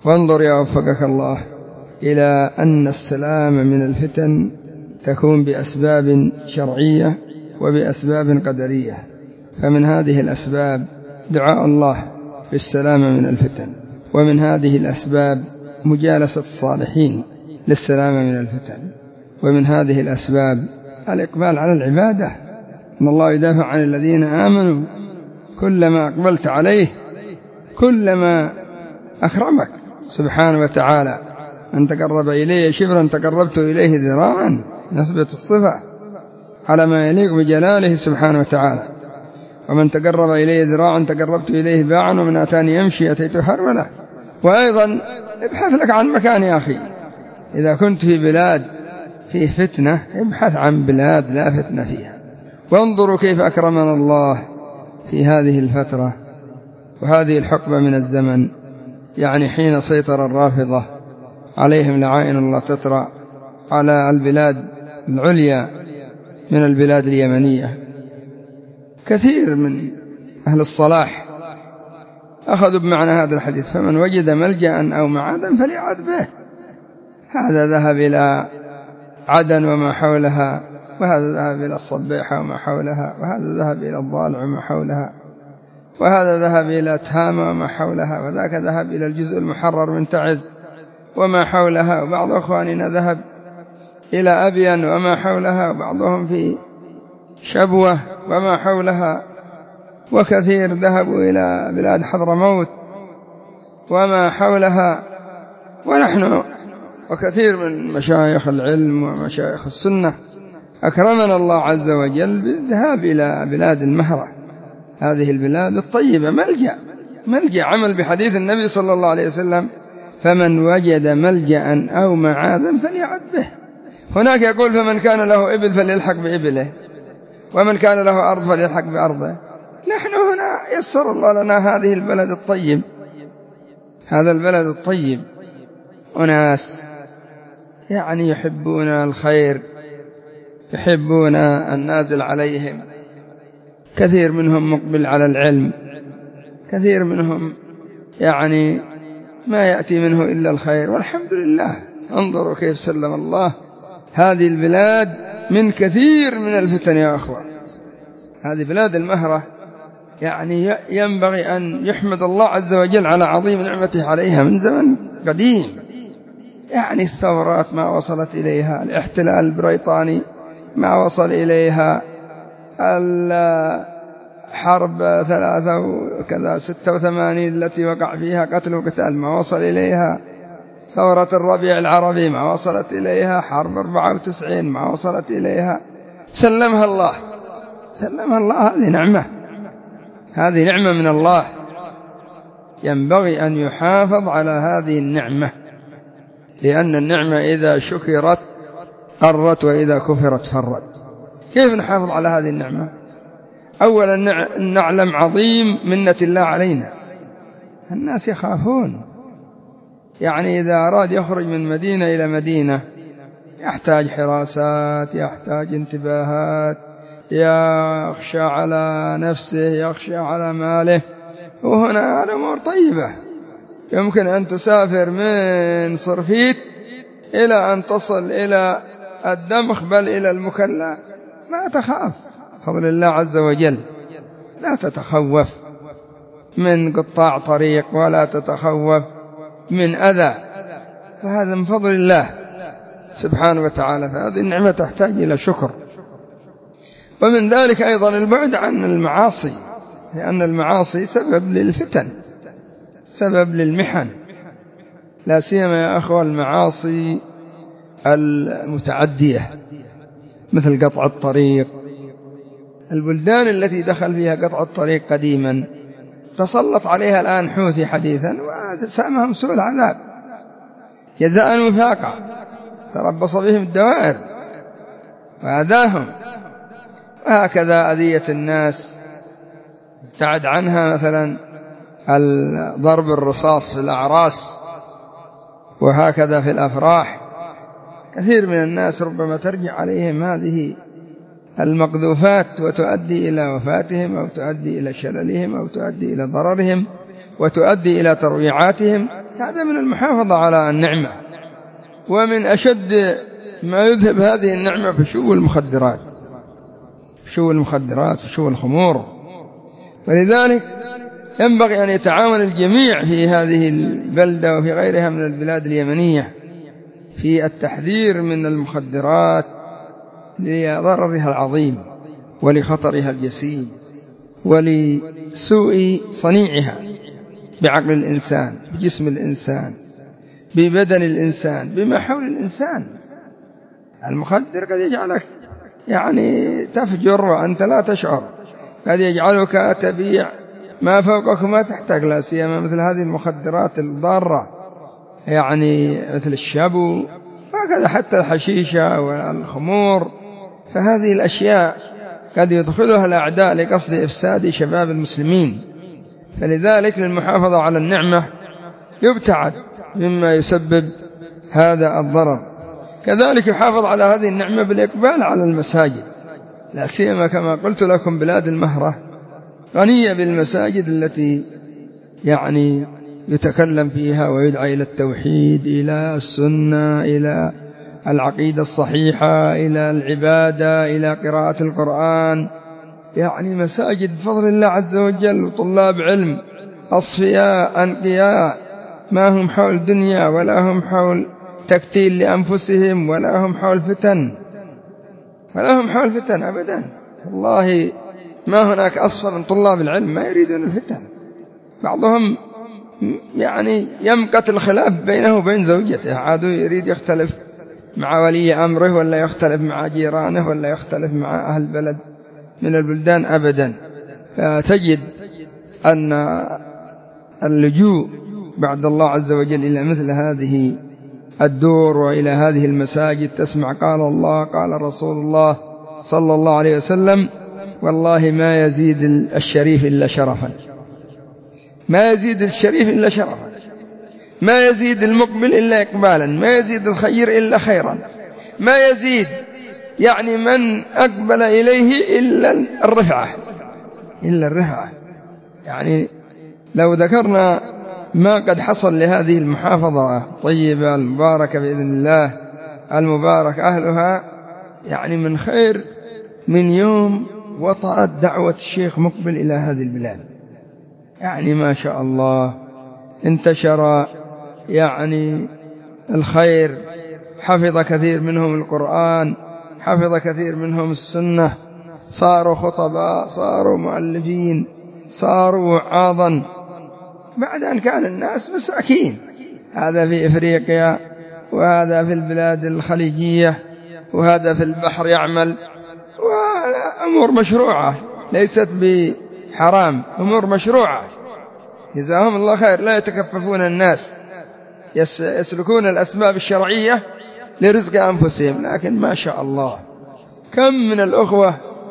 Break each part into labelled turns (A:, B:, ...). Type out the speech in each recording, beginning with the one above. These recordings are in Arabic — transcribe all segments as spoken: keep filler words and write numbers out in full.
A: وانظر يا وفقك الله إلى أن السلام من الفتن تكون بأسباب شرعية وبأسباب قدرية. فمن هذه الأسباب دعاء الله بالسلامة من الفتن، ومن هذه الأسباب مجالسة الصالحين للسلامة من الفتن، ومن هذه الأسباب الإقبال على العبادة. إن الله يدافع عن الذين آمنوا كلما أقبلت عليه كلما أكرمك سبحانه وتعالى. من تقرب إليه شبرا تقربت إليه ذراعا، نثبت الصفة على ما يليق بجلاله سبحانه وتعالى. ومن تقرب إليه ذراعا تقربت إليه باعا، ومن أتاني يمشي أتيت حروله. وأيضا ابحث لك عن مكان يا أخي، إذا كنت في بلاد فيه فتنة ابحث عن بلاد لا فتنة فيها. وانظروا كيف أكرمنا الله في هذه الفترة وهذه الحقبة من الزمن، يعني حين سيطر الرافضة عليهم لعائن الله تترى على البلاد العليا من البلاد اليمنية. كثير من أهل الصلاح أخذوا بمعنى هذا الحديث: فمن وجد ملجأ أو معادا فليعد به. هذا ذهب إلى عدن وما حولها، وهذا ذهب إلى الصبيحة وما حولها، وهذا ذهب إلى الضالع وما حولها، وهذا ذهب إلى تهامة وما حولها، وذاك ذهب إلى الجزء المحرر من تعذ وما حولها، وبعض أخواننا ذهب إلى أبين وما حولها، وبعضهم في شبوة وما حولها، وكثير ذهبوا إلى بلاد حضرموت وما حولها. ونحن وكثير من مشايخ العلم ومشايخ السنة أكرمنا الله عز وجل بالذهاب إلى بلاد المهرة، هذه البلاد الطيبة، ملجأ ملجأ عمل بحديث النبي صلى الله عليه وسلم: فمن وجد ملجأ أو معاذا فليعد به. هناك يقول: فمن كان له إبل فليلحق بإبله، ومن كان له أرض فليلحق بأرضه. نحن هنا يسر الله لنا هذه البلد الطيب، هذا البلد الطيب، أناس يعني يحبون الخير، يحبون النازل عليهم، كثير منهم مقبل على العلم، كثير منهم يعني ما يأتي منه إلا الخير، والحمد لله. انظروا كيف سلم الله هذه البلاد من كثير من الفتن يا أخوة. هذه بلاد المهرة يعني ينبغي أن يحمد الله عز وجل على عظيم نعمته عليها من زمن قديم. يعني الثورات ما وصلت إليها، الاحتلال البريطاني ما وصل إليها، الحرب ثلاثة وكذا ستة وثمانين التي وقع فيها قتل وقتال ما وصل إليها، ثورة الربيع العربي ما وصلت إليها، حرب أربعة وتسعين ما وصلت إليها. سلمها الله، سلمها الله. هذه نعمة، هذه نعمة من الله، ينبغي أن يحافظ على هذه النعمة، لأن النعمة إذا شكرت قرت وإذا كفرت فرت. كيف نحافظ على هذه النعمة؟ أولا نعلم عظيم منة الله علينا. الناس يخافون، يعني إذا أراد يخرج من مدينة إلى مدينة يحتاج حراسات، يحتاج انتباهات، يخشى على نفسه، يخشى على ماله. وهنا الأمور طيبة، يمكن أن تسافر من صرفيت إلى أن تصل إلى الدمخ بل إلى المكلا، ما تخاف، بفضل الله عز وجل. لا تتخوف من قطاع طريق ولا تتخوف من أذى، فهذا من فضل الله سبحانه وتعالى. فهذه النعمة تحتاج إلى شكر. ومن ذلك أيضا البعد عن المعاصي، لأن المعاصي سبب للفتن، سبب للمحن، لا سيما يا أخوة المعاصي المتعدية مثل قطع الطريق. البلدان التي دخل فيها قطع الطريق قديما تسلط عليها الآن حوثي حديثا وسامهم سوء العذاب جزاء وفاقا، تربص بهم الدوائر وأذاهم. وهكذا أذية الناس ابتعد عنها، مثلا ضرب الرصاص في الأعراس، وهكذا في الأفراح. كثير من الناس ربما ترجع عليهم هذه المقذوفات وتؤدي إلى وفاتهم، أو تؤدي إلى شللهم، أو تؤدي إلى ضررهم، وتؤدي إلى ترويعاتهم هذا من المحافظة على النعمة. ومن أشد ما يذهب هذه النعمة فشو المخدرات، شو المخدرات وشو الخمور. ولذلك ينبغي أن يتعاون الجميع في هذه البلدة وفي غيرها من البلاد اليمنية في التحذير من المخدرات لضررها العظيم ولخطرها الجسيم ولسوء صنيعها بعقل الإنسان، بجسم الإنسان، ببدن الإنسان، بما حول الإنسان. المخدر قد يجعلك يعني تفجر وأنت لا تشعر، قد يجعلك تبيع ما فوقك ما تحتاج، لا سيما مثل هذه المخدرات الضارة يعني مثل الشابو وهكذا حتى الحشيشة والخمور. فهذه الأشياء قد يدخلها الأعداء لقصد إفساد شباب المسلمين. فلذلك للمحافظة على النعمة يبتعد مما يسبب هذا الضرر. كذلك يحافظ على هذه النعمة بالإقبال على المساجد، لا سيما كما قلت لكم بلاد المهرة غنية بالمساجد التي يعني يتكلم فيها ويدعى إلى التوحيد، إلى السنة، إلى العقيدة الصحيحة، إلى العبادة، إلى قراءة القرآن. يعني مساجد بفضل الله عز وجل وطلاب علم أصفياء أنقياء، ما هم حول دنيا ولا هم حول تكتيل لأنفسهم ولا هم حول فتن، ولا هم حول فتن أبدا. والله ما هناك أصفى من طلاب العلم، ما يريدون الفتن. بعضهم يعني يمقت الخلاف بينه وبين زوجته، عادوا يريد يختلف مع ولي أمره ولا يختلف مع جيرانه ولا يختلف مع أهل بلد من البلدان أبدا. فتجد أن اللجوء بعد الله عز وجل إلى مثل هذه الدور وإلى هذه المساجد تسمع قال الله قال رسول الله صلى الله عليه وسلم، والله ما يزيد الشريف إلا شرفا، ما يزيد الشريف إلا شرفا، ما يزيد المقبل إلا إقبالا، ما يزيد الخير إلا خيرا، ما يزيد يعني من أقبل إليه إلا الرفعة، إلا الرفعة. يعني لو ذكرنا ما قد حصل لهذه المحافظة الطيبة المباركة بإذن الله المبارك أهلها، يعني من خير من يوم وطأت دعوة الشيخ مقبل إلى هذه البلاد، يعني ما شاء الله انتشر يعني الخير، حفظ كثير منهم القرآن، حفظ كثير منهم السنة، صاروا خطباء، صاروا مؤلفين، صاروا وعاظا، بعد أن كان الناس مساكين. هذا في إفريقيا وهذا في البلاد الخليجية وهذا في البحر يعمل، وأمور مشروعة ليست بحرام، أمور مشروعة جزاهم الله خير. لا يتكففون الناس، يسلكون الأسباب الشرعية لرزق أنفسهم. لكن ما شاء الله كم من الأخوة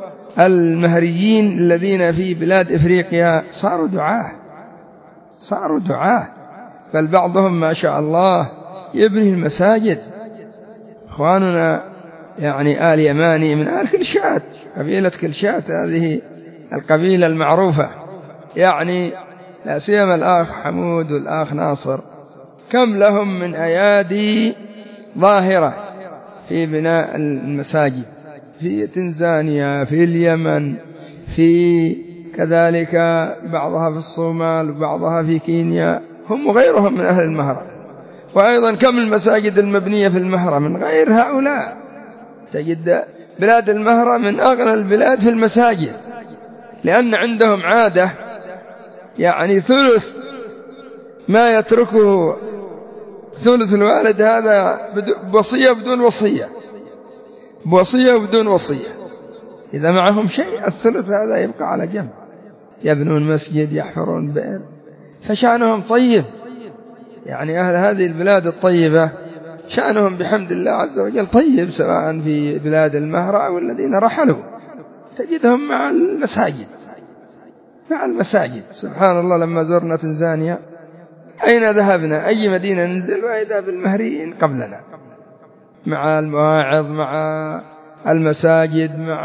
A: المهريين الذين في بلاد إفريقيا صاروا دعاة، صاروا دعاة، بل بعضهم ما شاء الله يبني المساجد. إخواننا يعني آل يماني من آل كلشات، قبيلة كلشات هذه القبيلة المعروفة، يعني لا سيما الآخ حمود والآخ ناصر، كم لهم من أيادي ظاهرة في بناء المساجد في تنزانيا، في اليمن، في كذلك بعضها في الصومال وبعضها في كينيا، هم وغيرهم من أهل المهرة. وأيضا كم المساجد المبنية في المهرة من غير هؤلاء. تجد بلاد المهرة من أغنى البلاد في المساجد، لأن عندهم عادة يعني ثلث ما يتركه ثلث الوالد هذا بوصية بدون وصية، بوصية وبدون وصية. إذا معهم شيء الثلث هذا يبقى على جنب، يبنون مسجد، يحفرون بئر، فشأنهم طيب. يعني أهل هذه البلاد الطيبة شأنهم بحمد الله عز وجل طيب، سواء في بلاد المهرة أو الذين رحلوا تجدهم مع المساجد، مع المساجد. سبحان الله، لما زرنا تنزانيا أين ذهبنا، أي مدينة ننزل وإذا بالمهريين قبلنا، مع المواعظ، مع المساجد، مع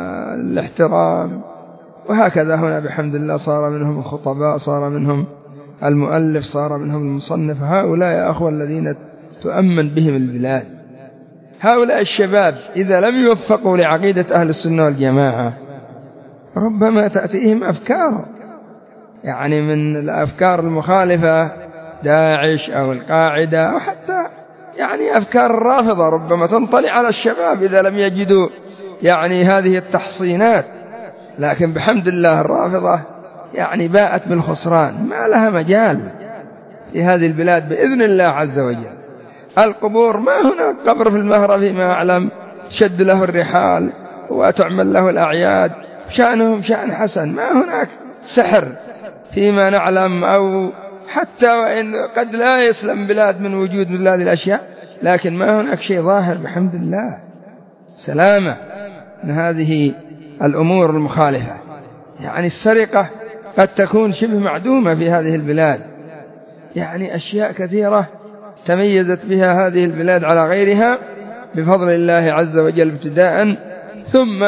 A: الاحترام. وهكذا هنا بحمد الله صار منهم الخطباء، صار منهم المؤلف صار منهم المصنف. هؤلاء يا أخوة الذين تؤمن بهم البلاد. هؤلاء الشباب إذا لم يوفقوا لعقيدة أهل السنة والجماعة ربما تأتيهم أفكار يعني من الأفكار المخالفة، داعش أو القاعدة أو حتى يعني أفكار الرافضة ربما تنطلع على الشباب إذا لم يجدوا يعني هذه التحصينات. لكن بحمد الله الرافضة يعني باءت بالخسران، ما لها مجال في هذه البلاد بإذن الله عز وجل. القبور ما هناك قبر في المهرة فيما أعلم تشد له الرحال وتعمل له الأعياد، شأنهم شأن حسن. ما هناك سحر فيما نعلم، أو حتى وإن قد لا يسلم بلاد من وجود مثل هذه الأشياء، لكن ما هناك شيء ظاهر بحمد الله، سلامة من هذه الأمور المخالفة. يعني السرقة قد تكون شبه معدومة في هذه البلاد، يعني أشياء كثيرة تميزت بها هذه البلاد على غيرها بفضل الله عز وجل ابتداء، ثم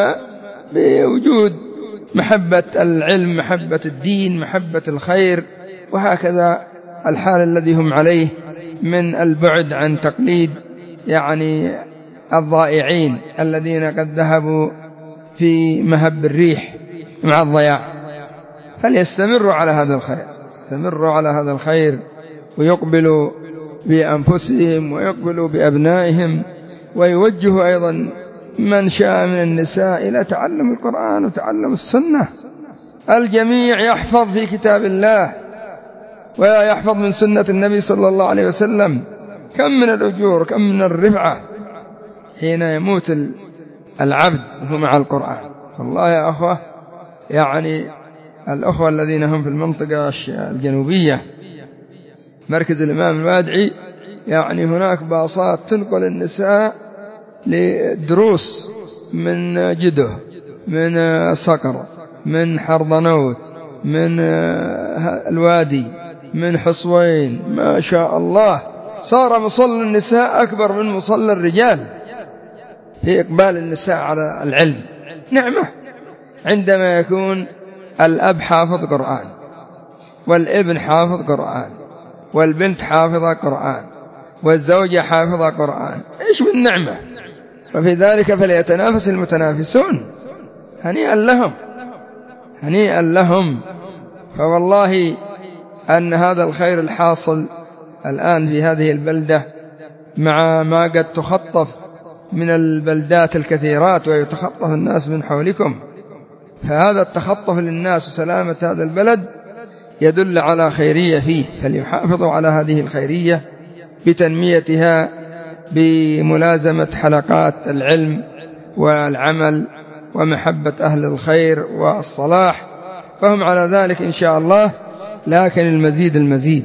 A: بوجود محبة العلم، محبة الدين، محبة الخير، وهكذا الحال الذي هم عليه من البعد عن تقليد يعني الضائعين الذين قد ذهبوا في مهب الريح مع الضياع. فليستمروا على هذا الخير، استمروا على هذا الخير، ويقبلوا بأنفسهم ويقبلوا بأبنائهم، ويوجهوا أيضا من شاء من النساء إلى تعلم القرآن وتعلم السنة. الجميع يحفظ في كتاب الله ويحفظ من سنة النبي صلى الله عليه وسلم. كم من الأجور، كم من الرفعة حين يموت العبد وهو مع القرآن. والله يا أخوة يعني الأخوة الذين هم في المنطقة الجنوبية مركز الإمام الوادعي، يعني هناك باصات تنقل النساء لدروس من جده، من صقر، من حرضنوت، من الوادي، من حصوين. ما شاء الله صار مصلى النساء أكبر من مصلى الرجال في إقبال النساء على العلم. نعمة عندما يكون الأب حافظ قرآن والابن حافظ قرآن والبنت حافظة قرآن والزوجة حافظة قرآن، إيش من نعمة. وفي ذلك فليتنافس المتنافسون. هنيئا لهم، هنيئا لهم. فوالله أن هذا الخير الحاصل الآن في هذه البلدة مع ما قد تخطف من البلدات الكثيرات ويتخطف الناس من حولكم، فهذا التخطف للناس وسلامة هذا البلد يدل على خيرية فيه. فليحافظوا على هذه الخيرية بتنميتها بملازمة حلقات العلم والعمل ومحبة أهل الخير والصلاح، فهم على ذلك إن شاء الله. لكن المزيد المزيد،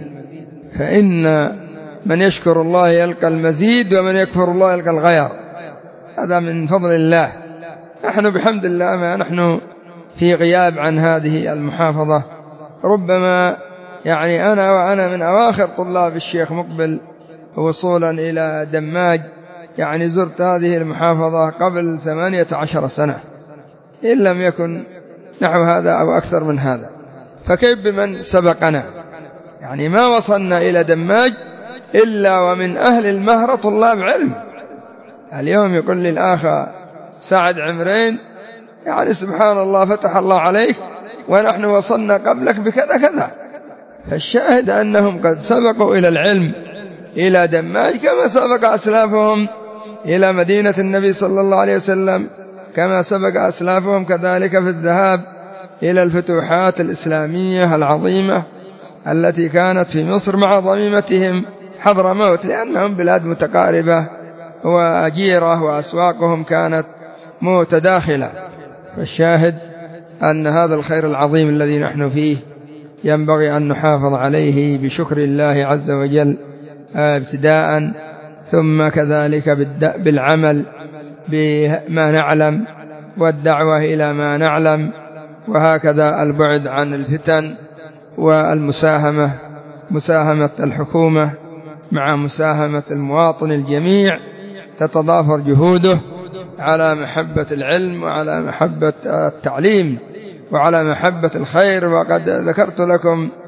A: فإن من يشكر الله يلقى المزيد، ومن يكفر الله يلقى الغير. هذا من فضل الله. نحن بحمد الله ما نحن في غياب عن هذه المحافظة. ربما يعني أنا وأنا من أواخر طلاب الشيخ مقبل وصولا إلى دماج، يعني زرت هذه المحافظة قبل ثمانية عشر سنة إن لم يكن نحو هذا أو أكثر من هذا، فكيف بمن سبقنا؟ يعني ما وصلنا إلى دماج إلا ومن أهل المهرة طلاب علم. اليوم يقول لي الآخ سعد عمرين يعني سبحان الله فتح الله عليك ونحن وصلنا قبلك بكذا كذا. فالشاهد أنهم قد سبقوا إلى العلم إلى دماج كما سبق أسلافهم إلى مدينة النبي صلى الله عليه وسلم، كما سبق أسلافهم كذلك في الذهاب إلى الفتوحات الإسلامية العظيمة التي كانت في مصر مع ضميمتهم حضرموت، لأنهم بلاد متقاربة وجيرة وأسواقهم كانت متداخلة. فالشاهد أن هذا الخير العظيم الذي نحن فيه ينبغي أن نحافظ عليه بشكر الله عز وجل ابتداء، ثم كذلك بالعمل بما نعلم والدعوة إلى ما نعلم، وهكذا البعد عن الفتن والمساهمة، مساهمة الحكومة مع مساهمة المواطن. الجميع تتضافر جهوده على محبة العلم وعلى محبة التعليم وعلى محبة الخير. وقد ذكرت لكم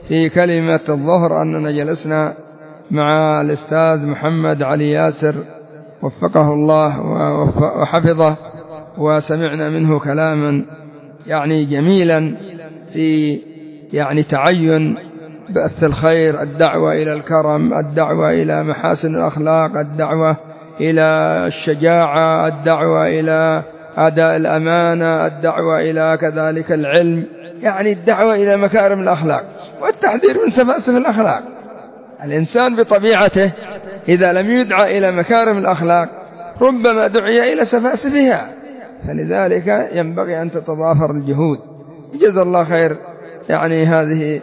A: في كلمة الظهر أننا جلسنا مع الأستاذ محمد علي ياسر وفقه الله وحفظه، وسمعنا منه كلاما يعني جميلا في يعني تعين بث الخير، الدعوة إلى الكرم، الدعوة إلى محاسن الأخلاق، الدعوة إلى الشجاعة، الدعوة إلى أداء الأمانة، الدعوة إلى كذلك العلم، يعني الدعوة إلى مكارم الأخلاق والتحذير من سفاسف الأخلاق. الإنسان بطبيعته إذا لم يدعى إلى مكارم الأخلاق ربما دعي إلى سفاسفها، فلذلك ينبغي أن تتضافر الجهود. جزا الله خير يعني هذه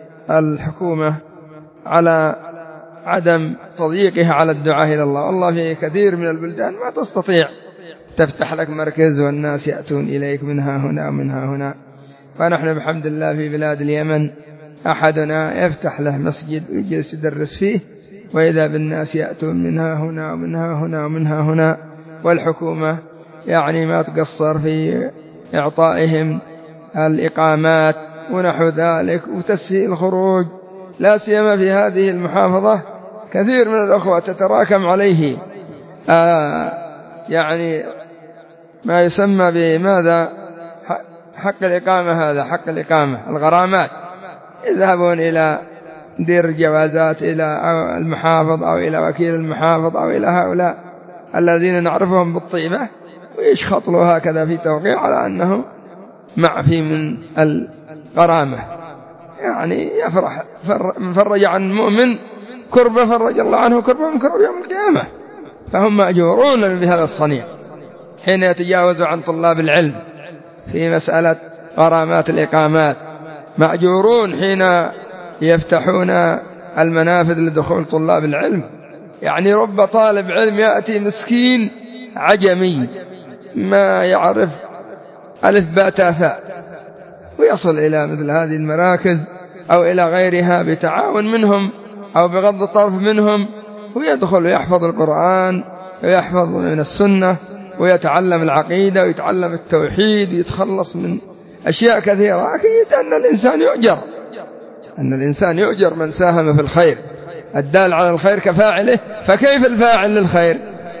A: الحكومة على عدم تضييقها على الدعاء إلى الله. والله في كثير من البلدان ما تستطيع تفتح لك مركز والناس يأتون إليك منها هنا ومنها هنا، فنحن بحمد الله في بلاد اليمن أحدنا يفتح له مسجد ويجلس يدرس فيه، وإذا بالناس يأتون منها هنا ومنها هنا ومنها هنا، والحكومة يعني ما تقصر في إعطائهم الإقامات ونحو ذلك وتسهيل الخروج، لا سيما في هذه المحافظة كثير من الأخوة تتراكم عليه آه يعني ما يسمى بماذا حق الإقامة، هذا حق الإقامة، الغرامات، يذهبون إلى مدير الجوازات إلى المحافظ أو إلى وكيل المحافظ أو إلى هؤلاء الذين نعرفهم بالطيبة ويشخطلوا هكذا في توقيع على أنه معفي من الغرامة، يعني يفرح من فرج عن المؤمن كربة فرج الله عنه كربة من كرب يوم القيامة. فهم مأجورون بهذا الصنيع حين يتجاوزوا عن طلاب العلم في مسألة غرامات الإقامات، مأجورون حين يفتحون المنافذ لدخول طلاب العلم. يعني رب طالب علم يأتي مسكين عجمي ما يعرف ألف باء تاء ثاء ويصل إلى مثل هذه المراكز أو إلى غيرها بتعاون منهم أو بغض الطرف منهم، ويدخل ويحفظ القرآن ويحفظ من السنة ويتعلم العقيدة ويتعلم التوحيد ويتخلص من أشياء كثيرة. أكيد أن الإنسان يؤجر، أن الإنسان يؤجر من ساهم في الخير، الدال على الخير كفاعله، فكيف الفاعل للخير؟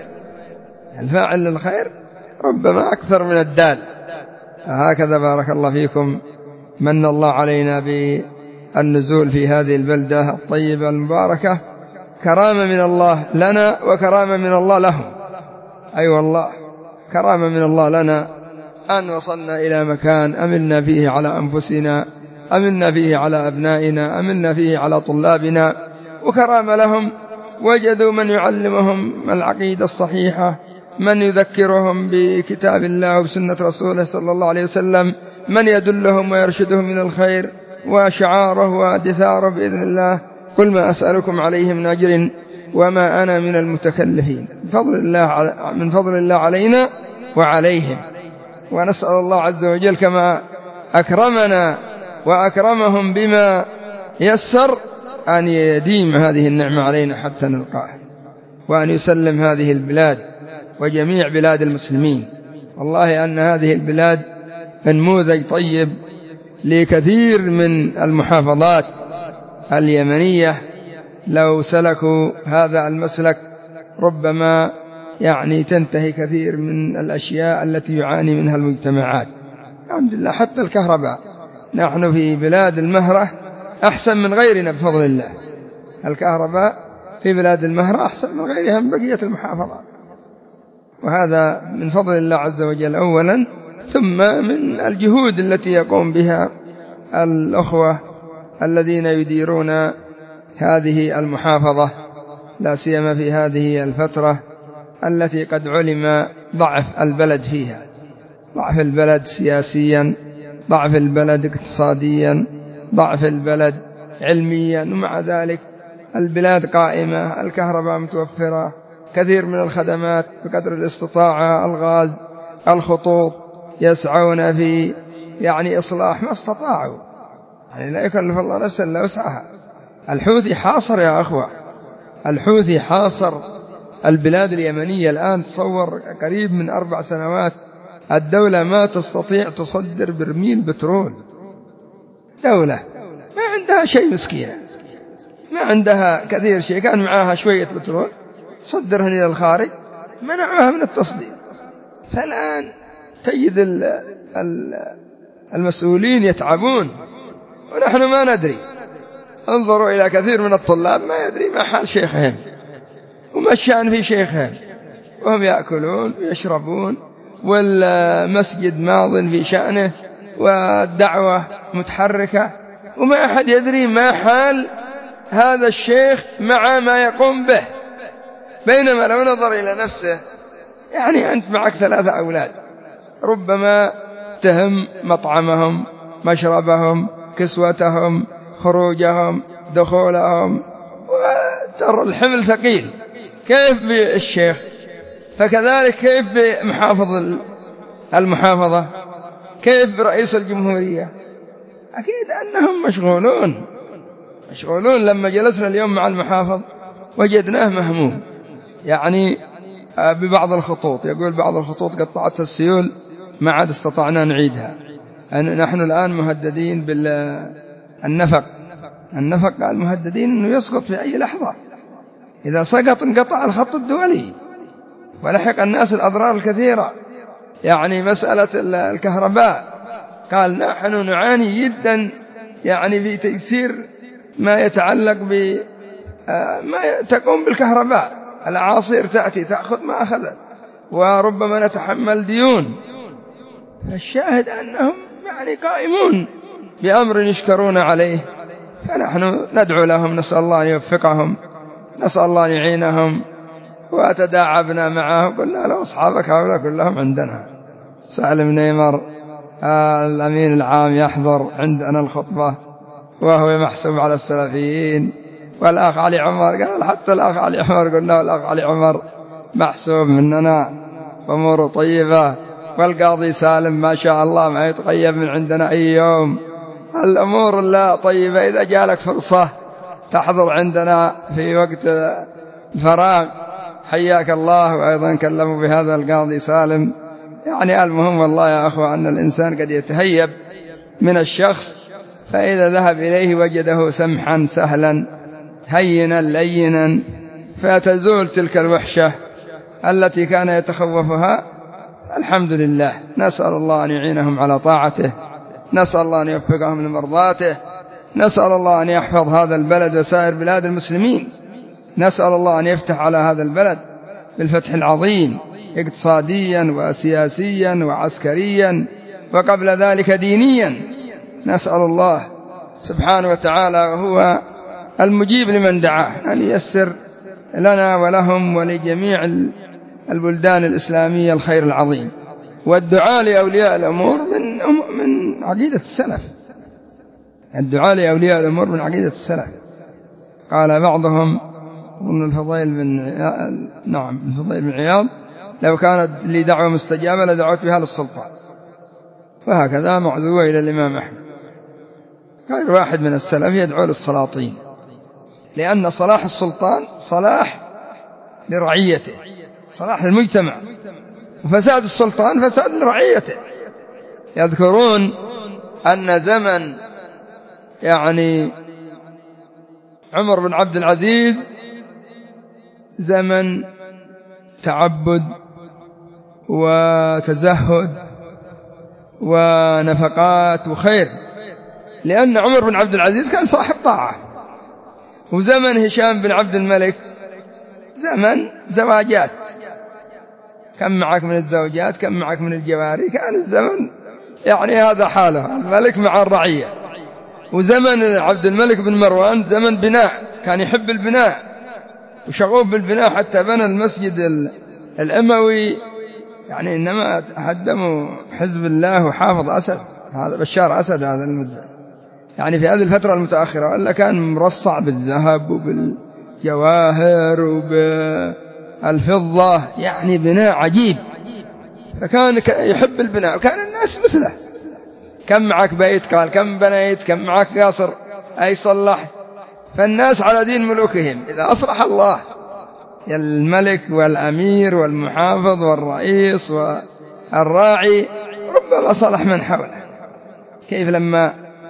A: الفاعل للخير ربما أكثر من الدال. هكذا بارك الله فيكم من الله علينا بالنزول في هذه البلدة الطيبة المباركة، كرامة من الله لنا وكرامة من الله لهم. أي أيوة والله كرامة من الله لنا أن وصلنا إلى مكان أملنا فيه على أنفسنا، أملنا فيه على أبنائنا، أملنا فيه على طلابنا، وكرامة لهم وجدوا من يعلمهم العقيدة الصحيحة، من يذكرهم بكتاب الله وبسنة رسوله صلى الله عليه وسلم، من يدلهم ويرشدهم من الخير وشعاره ودثاره بإذن الله. قل ما أسألكم عليه من أجر وما أنا من المتكلفين، من فضل الله من فضل الله علينا وعليهم. ونسأل الله عز وجل كما أكرمنا وأكرمهم بما يسر أن يديم هذه النعمة علينا حتى نلقاه، وأن يسلم هذه البلاد وجميع بلاد المسلمين. والله أن هذه البلاد نموذج طيب لكثير من المحافظات اليمنية، لو سلكوا هذا المسلك ربما يعني تنتهي كثير من الأشياء التي يعاني منها المجتمعات. الحمد لله حتى الكهرباء نحن في بلاد المهرة أحسن من غيرنا بفضل الله، الكهرباء في بلاد المهرة أحسن من غيرها من بقية المحافظات، وهذا من فضل الله عز وجل أولا، ثم من الجهود التي يقوم بها الأخوة الذين يديرون هذه المحافظة، لا سيما في هذه الفترة التي قد علم ضعف البلد فيها، ضعف البلد سياسيا، ضعف البلد اقتصاديا، ضعف البلد علميا، ومع ذلك البلاد قائمة، الكهرباء متوفرة، كثير من الخدمات بقدر الاستطاعة، الغاز، الخطوط، يسعون في يعني إصلاح ما استطاعوا، يعني لا يكلف الله نفسا إلا وسعها. الحوثي حاصر يا أخوة، الحوثي حاصر البلاد اليمنية الآن. تصور قريب من أربع سنوات الدولة ما تستطيع تصدر برميل بترول، دولة ما عندها شيء مسكينة، ما عندها كثير شيء، كان معاها شوية بترول صدرهن إلى الخارج منعوها من التصدير. فالآن تجد المسؤولين يتعبون ونحن ما ندري. انظروا إلى كثير من الطلاب ما يدري ما حال شيخهم وما الشأن في شيخهم، وهم يأكلون ويشربون والمسجد ماض في شأنه والدعوة متحركة، وما أحد يدري ما حال هذا الشيخ مع ما يقوم به. بينما لو نظر إلى نفسه، يعني أنت معك ثلاثة أولاد، ربما تهم مطعمهم، مشربهم، كسوتهم، خروجهم، دخولهم، وترى الحمل ثقيل. كيف بالشيخ؟ فكذلك كيف بمحافظ المحافظة؟ كيف برئيس الجمهورية؟ أكيد أنهم مشغولون مشغولون. لما جلسنا اليوم مع المحافظ وجدناه مهموم، يعني ببعض الخطوط، يقول بعض الخطوط قطعت السيول ما عاد استطعنا نعيدها. نحن الآن مهددين بالنفق النفق قال مهددين أنه يسقط في أي لحظة، إذا سقط انقطع الخط الدولي ولحق الناس الأضرار الكثيرة. يعني مسألة الكهرباء قال نحن نعاني جدا يعني في تيسير ما يتعلق بما تقوم بالكهرباء، الأعاصير تأتي تأخذ ما أخذت وربما نتحمل ديون. الشاهد أنهم يعني قائمون بأمر يشكرون عليه، فنحن ندعو لهم، نسأل الله أن يوفقهم، نسأل الله أن يعينهم. وتداعبنا معهم قلنا له أصحابك هؤلاء كلهم عندنا. سالم نيمر آه الأمين العام يحضر عندنا الخطبة وهو محسوب على السلفيين، والأخ علي عمر قال حتى الأخ علي عمر قلنا الأخ علي عمر محسوب مننا وأموره طيبة، والقاضي سالم ما شاء الله ما يتغيب من عندنا أي يوم. الأمور لا طيبة، إذا جالك فرصة تحضر عندنا في وقت فراغ حياك الله. وأيضا كلموا بهذا القاضي سالم. يعني المهم والله يا أخوة أن الإنسان قد يتهيب من الشخص، فإذا ذهب إليه وجده سمحا سهلا هينا لينا، فتزول تلك الوحشة التي كان يتخوفها. الحمد لله، نسأل الله أن يعينهم على طاعته، نسأل الله أن يوفقهم لمرضاته، نسأل الله أن يحفظ هذا البلد وسائر بلاد المسلمين، نسأل الله أن يفتح على هذا البلد بالفتح العظيم اقتصاديا وسياسيا وعسكريا وقبل ذلك دينيا. نسأل الله سبحانه وتعالى وهو المجيب لمن دعاه أن ييسر لنا ولهم ولجميع البلدان الإسلامية الخير العظيم. والدعاء لأولياء الأمور من من عقيدة السلف، الدعاء لأولياء الأمور من عقيدة السلف. قال بعضهم ضمن الفضيل بن عياض، نعم الفضيل بن عياض، لو كانت لي دعوة مستجابة لدعوت بها للسلطان. وهكذا معذوة إلى الإمام أحمد. غير واحد من السلف يدعو للسلاطين، لأن صلاح السلطان صلاح لرعيته، صلاح المجتمع، وفساد السلطان فساد لرعيته. يذكرون أن زمن يعني عمر بن عبد العزيز زمن تعبد وتزهد ونفقات وخير، لأن عمر بن عبد العزيز كان صاحب طاعة. وزمن هشام بن عبد الملك زمن زواجات، كم معك من الزوجات كم معك من الجواري، كان الزمن يعني هذا حاله الملك مع الرعية. وزمن عبد الملك بن مروان زمن بناء، كان يحب البناء وشغوف بالبناء، حتى بنى المسجد الأموي. يعني إنما هدموا حزب الله وحافظ أسد، هذا بشار أسد هذا المدة، يعني في هذه الفترة المتأخرة، وإلا كان مرصع بالذهب وبالجواهر وبالفضة، يعني بناء عجيب. فكان يحب البناء وكان الناس مثله. كم معك بيت؟ قال كم بنيت؟ كم معك قصر؟ أي صلح. فالناس على دين ملوكهم، إذا أصلح الله الملك والأمير والمحافظ والرئيس والراعي ربما صلح من حوله. كيف لما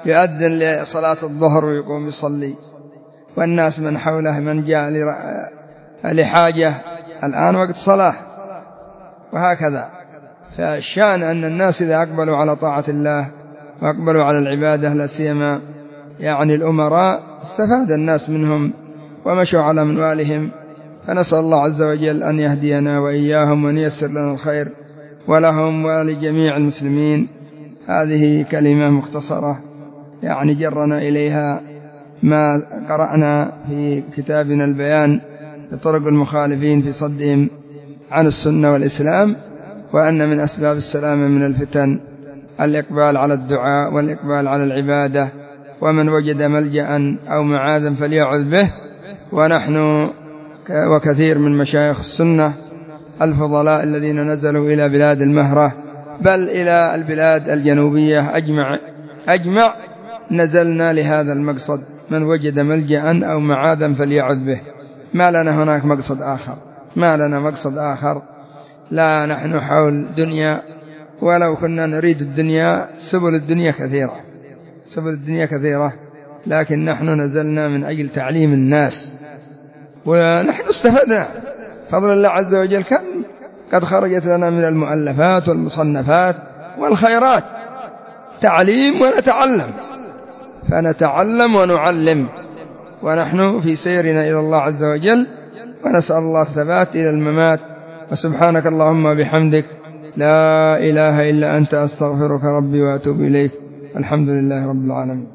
A: يؤذن لصلاة الظهر ويقوم يصلي، والناس من حوله من جاء لحاجة الآن وقت صلاة، وهكذا. فالشأن أن الناس إذا أقبلوا على طاعة الله وأقبلوا على العبادة لا سيما يعني الأمراء استفاد الناس منهم ومشوا على منوالهم. فنسأل الله عز وجل أن يهدينا وإياهم وأن ييسر لنا الخير ولهم ولجميع المسلمين. هذه كلمة مختصرة يعني جرنا إليها ما قرأنا في كتابنا البيان لطرق المخالفين في صدهم عن السنة والإسلام، وأن من أسباب السلامة من الفتن الإقبال على الدعاء والإقبال على العبادة، ومن وجد ملجأ أو معاذا فليعذ به. ونحن وكثير من مشايخ السنة الفضلاء الذين نزلوا إلى بلاد المهرة بل إلى البلاد الجنوبية أجمع, أجمع نزلنا لهذا المقصد، من وجد ملجأ أو معاذا فليعذ به. ما لنا هناك مقصد آخر، ما لنا مقصد آخر، لا نحن حول دنيا، ولو كنا نريد الدنيا سبل الدنيا كثيرة، سبل الدنيا كثيرة، لكن نحن نزلنا من أجل تعليم الناس، ونحن استفدنا فضل الله عز وجل. كم قد خرجت لنا من المؤلفات والمصنفات والخيرات، تعليم ونتعلم، فنتعلم ونعلم، ونحن في سيرنا إلى الله عز وجل، ونسأل الله الثبات إلى الممات. وسبحانك اللهم وبحمدك لا إله إلا أنت أستغفرك ربي وأتوب إليك. الحمد لله رب العالمين.